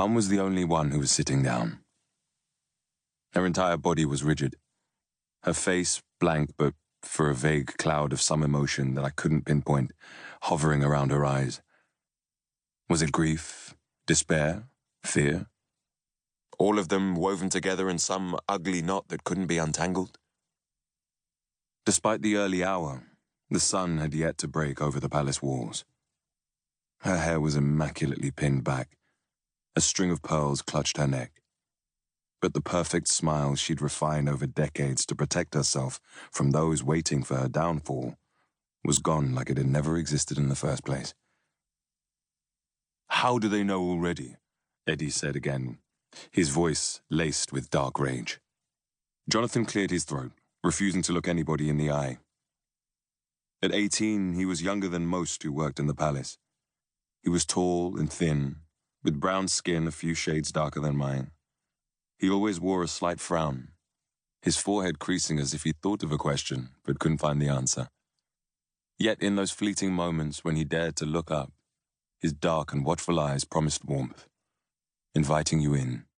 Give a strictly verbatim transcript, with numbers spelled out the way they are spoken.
Mum was the only one who was sitting down. Her entire body was rigid, her face blank but for a vague cloud of some emotion that I couldn't pinpoint, hovering around her eyes. Was it grief, despair, fear? All of them woven together in some ugly knot that couldn't be untangled? Despite the early hour, the sun had yet to break over the palace walls. Her hair was immaculately pinned back. A string of pearls clutched her neck. But the perfect smile she'd refined over decades to protect herself from those waiting for her downfall was gone like it had never existed in the first place. "How do they know already?" Eddie said again, his voice laced with dark rage. Jonathan cleared his throat, refusing to look anybody in the eye. At eighteen, he was younger than most who worked in the palace. He was tall and thin, with brown skin a few shades darker than mine. He always wore a slight frown, his forehead creasing as if he thought of a question but couldn't find the answer. Yet in those fleeting moments when he dared to look up, his dark and watchful eyes promised warmth, inviting you in.